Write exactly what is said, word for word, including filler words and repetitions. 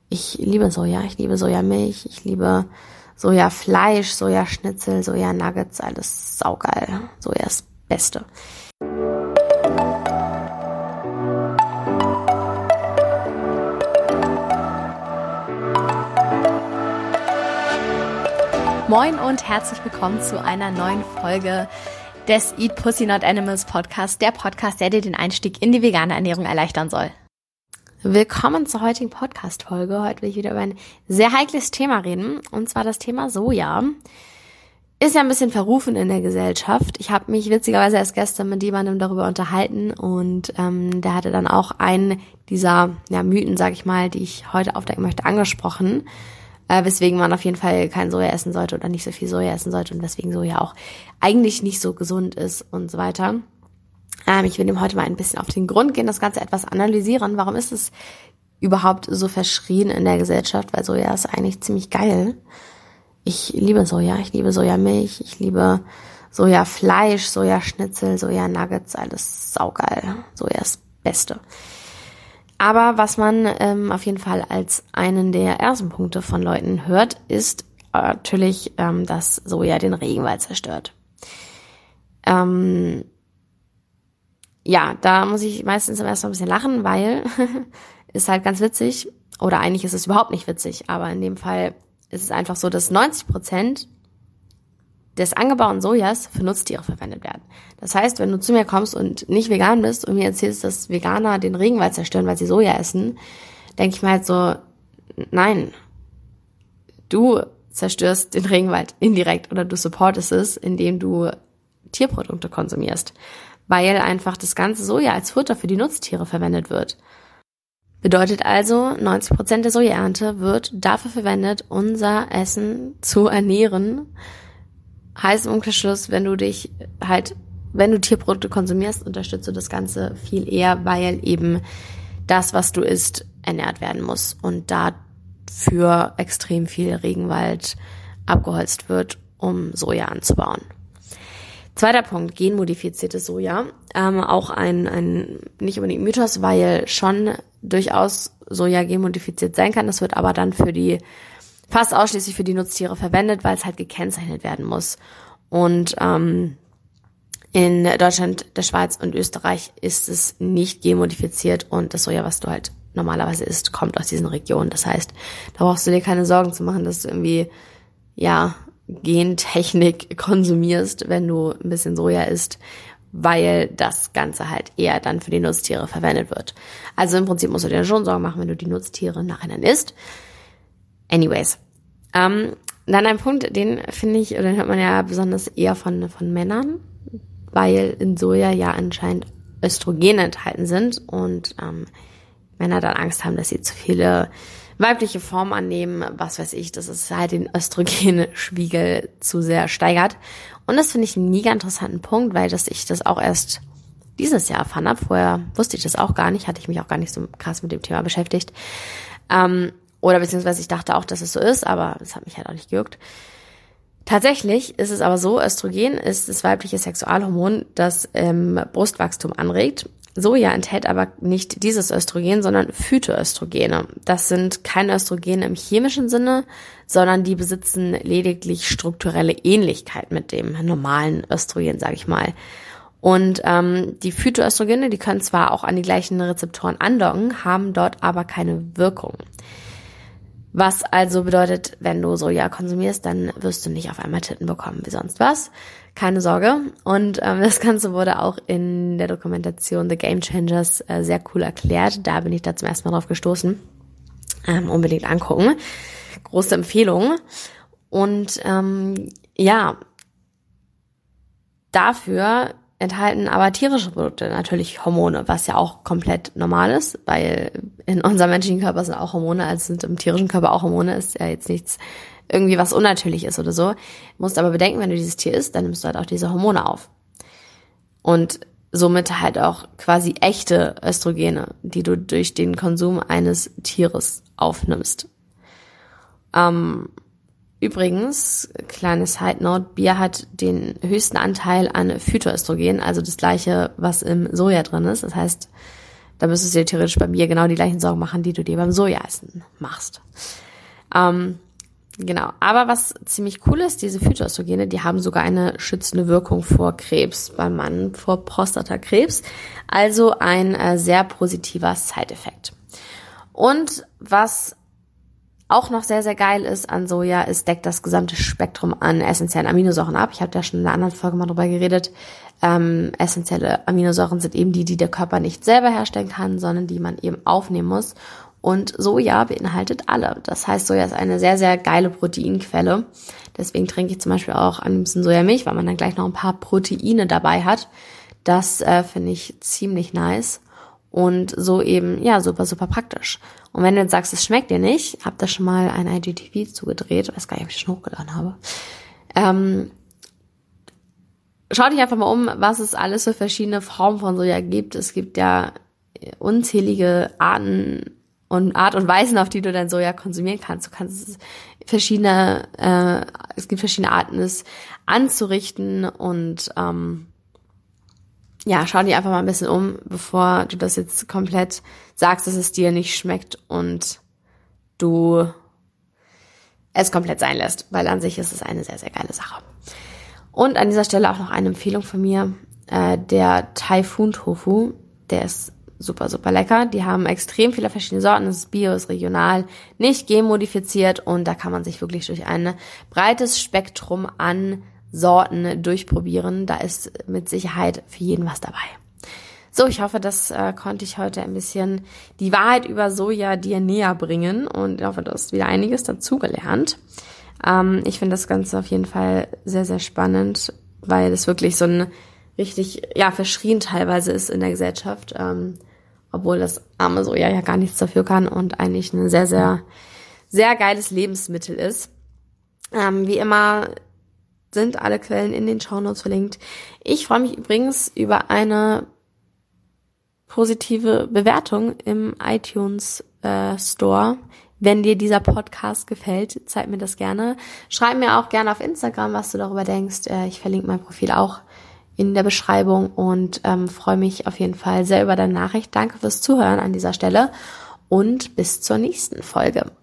Ich liebe Soja, ich liebe Sojamilch, ich liebe Sojafleisch, Sojaschnitzel, Sojanuggets, alles saugeil. Soja ist das Beste. Moin und herzlich willkommen zu einer neuen Folge des Eat Pussy Not Animals Podcast, der Podcast, der dir den Einstieg in die vegane Ernährung erleichtern soll. Willkommen zur heutigen Podcast-Folge. Heute will ich wieder über ein sehr heikles Thema reden, und zwar das Thema Soja. Ist ja ein bisschen verrufen in der Gesellschaft. Ich habe mich witzigerweise erst gestern mit jemandem darüber unterhalten und ähm, der hatte dann auch einen dieser ja, Mythen, sag ich mal, die ich heute aufdecken möchte, angesprochen, äh, weswegen man auf jeden Fall kein Soja essen sollte oder nicht so viel Soja essen sollte und weswegen Soja auch eigentlich nicht so gesund ist und so weiter. Ähm, ich will dem heute mal ein bisschen auf den Grund gehen, das Ganze etwas analysieren. Warum ist es überhaupt so verschrien in der Gesellschaft? Weil Soja ist eigentlich ziemlich geil. Ich liebe Soja, ich liebe Sojamilch, ich liebe Sojafleisch, Sojaschnitzel, Sojanuggets, alles saugeil. Soja ist das Beste. Aber was man ähm, auf jeden Fall als einen der ersten Punkte von Leuten hört, ist äh, natürlich, ähm, dass Soja den Regenwald zerstört. Ähm, ja, da muss ich meistens erst mal ein bisschen lachen, weil ist halt ganz witzig, oder eigentlich ist es überhaupt nicht witzig, aber in dem Fall ist es einfach so, dass neunzig Prozent des angebauten Sojas für Nutztiere verwendet werden. Das heißt, wenn du zu mir kommst und nicht vegan bist und mir erzählst, dass Veganer den Regenwald zerstören, weil sie Soja essen, denke ich mir halt so, nein, du zerstörst den Regenwald indirekt oder du supportest es, indem du Tierprodukte konsumierst, weil einfach das ganze Soja als Futter für die Nutztiere verwendet wird. Bedeutet also, neunzig Prozent der Sojaernte wird dafür verwendet, unser Essen zu ernähren. Heißt im Umkehrschluss, wenn du dich halt, wenn du Tierprodukte konsumierst, unterstützt du das Ganze viel eher, weil eben das, was du isst, ernährt werden muss und dafür extrem viel Regenwald abgeholzt wird, um Soja anzubauen. Zweiter Punkt, genmodifiziertes Soja. Ähm, auch ein, ein nicht unbedingt Mythos, weil schon durchaus Soja genmodifiziert sein kann. Das wird aber dann für die fast ausschließlich für die Nutztiere verwendet, weil es halt gekennzeichnet werden muss. Und ähm, in Deutschland, der Schweiz und Österreich ist es nicht genmodifiziert und das Soja, was du halt normalerweise isst, kommt aus diesen Regionen. Das heißt, da brauchst du dir keine Sorgen zu machen, dass du irgendwie, ja, Gentechnik konsumierst, wenn du ein bisschen Soja isst, weil das Ganze halt eher dann für die Nutztiere verwendet wird. Also im Prinzip musst du dir schon Sorgen machen, wenn du die Nutztiere nachher isst. Anyways. Ähm, dann ein Punkt, den finde ich, oder den hört man ja besonders eher von, von Männern, weil in Soja ja anscheinend Östrogene enthalten sind und ähm, Männer dann Angst haben, dass sie zu viele weibliche Form annehmen, was weiß ich, dass es halt den Östrogenspiegel zu sehr steigert. Und das finde ich einen mega interessanten Punkt, weil das ich das auch erst dieses Jahr erfahren habe. Vorher wusste ich das auch gar nicht, hatte ich mich auch gar nicht so krass mit dem Thema beschäftigt. Ähm, oder beziehungsweise ich dachte auch, dass es so ist, aber das hat mich halt auch nicht gejuckt. Tatsächlich ist es aber so, Östrogen ist das weibliche Sexualhormon, das ähm, Brustwachstum anregt. Soja enthält aber nicht dieses Östrogen, sondern Phytoöstrogene. Das sind keine Östrogene im chemischen Sinne, sondern die besitzen lediglich strukturelle Ähnlichkeit mit dem normalen Östrogen, sage ich mal. Und ähm, die Phytoöstrogene, die können zwar auch an die gleichen Rezeptoren andocken, haben dort aber keine Wirkung. Was also bedeutet, wenn du Soja konsumierst, dann wirst du nicht auf einmal Titten bekommen wie sonst was. Keine Sorge. Und ähm, das Ganze wurde auch in der Dokumentation The Game Changers äh, sehr cool erklärt. Da bin ich da zum ersten Mal drauf gestoßen. Ähm, unbedingt angucken. Große Empfehlung. Und ähm, ja, dafür enthalten aber tierische Produkte natürlich Hormone, was ja auch komplett normal ist, weil in unserem menschlichen Körper sind auch Hormone, also sind im tierischen Körper auch Hormone, ist ja jetzt nichts irgendwie was unnatürlich ist oder so. Du musst aber bedenken, wenn du dieses Tier isst, dann nimmst du halt auch diese Hormone auf. Und somit halt auch quasi echte Östrogene, die du durch den Konsum eines Tieres aufnimmst. Ähm, Übrigens, kleine Side Note, Bier hat den höchsten Anteil an Phytoöstrogen, also das gleiche, was im Soja drin ist. Das heißt, Da müsstest du dir theoretisch bei mir genau die gleichen Sorgen machen, die du dir beim Sojaessen machst. Ähm, genau. Aber was ziemlich cool ist, diese Phytoöstrogene, die haben sogar eine schützende Wirkung vor Krebs beim Mann, vor Prostatakrebs. Also ein äh, sehr positiver Side-Effekt. Und was auch noch sehr, sehr geil ist an Soja, es deckt das gesamte Spektrum an essentiellen Aminosäuren ab. Ich habe da schon in einer anderen Folge mal drüber geredet. Ähm, essentielle Aminosäuren sind eben die, die der Körper nicht selber herstellen kann, sondern die man eben aufnehmen muss. Und Soja beinhaltet alle. Das heißt, Soja ist eine sehr, sehr geile Proteinquelle. Deswegen trinke ich zum Beispiel auch am liebsten Sojamilch, weil man dann gleich noch ein paar Proteine dabei hat. Das äh, finde ich ziemlich nice. Und so eben, ja, super, super praktisch. Und wenn du jetzt sagst, es schmeckt dir nicht, hab da schon mal ein I G T V zugedreht, weiß gar nicht, ob ich schon hochgeladen habe. Ähm, schau dich einfach mal um, was es alles für verschiedene Formen von Soja gibt. Es gibt ja unzählige Arten und Art und Weisen, auf die du dein Soja konsumieren kannst. Du kannst verschiedene, äh, es gibt verschiedene Arten, es anzurichten und ähm, ja, schau dir einfach mal ein bisschen um, bevor du das jetzt komplett sagst, dass es dir nicht schmeckt und du es komplett sein lässt, weil an sich ist es eine sehr, sehr geile Sache. Und an dieser Stelle auch noch eine Empfehlung von mir, äh, der Typhoon Tofu, der ist super, super lecker. Die haben extrem viele verschiedene Sorten, es ist bio, ist regional, nicht genmodifiziert und da kann man sich wirklich durch ein breites Spektrum an Sorten durchprobieren. Da ist mit Sicherheit für jeden was dabei. So, ich hoffe, das äh, konnte ich heute ein bisschen die Wahrheit über Soja dir näher bringen und ich hoffe, du hast wieder einiges dazugelernt. Ähm, ich finde das Ganze auf jeden Fall sehr, sehr spannend, weil es wirklich so ein richtig, ja, verschrien teilweise ist in der Gesellschaft, ähm, obwohl das arme Soja ja gar nichts dafür kann und eigentlich ein sehr, sehr, sehr geiles Lebensmittel ist. Ähm, wie immer sind alle Quellen in den Shownotes verlinkt. Ich freue mich übrigens über eine positive Bewertung im iTunes äh, Store. Wenn dir dieser Podcast gefällt, zeig mir das gerne. Schreib mir auch gerne auf Instagram, was du darüber denkst. Äh, ich verlinke mein Profil auch in der Beschreibung und ähm, freue mich auf jeden Fall sehr über deine Nachricht. Danke fürs Zuhören an dieser Stelle und bis zur nächsten Folge.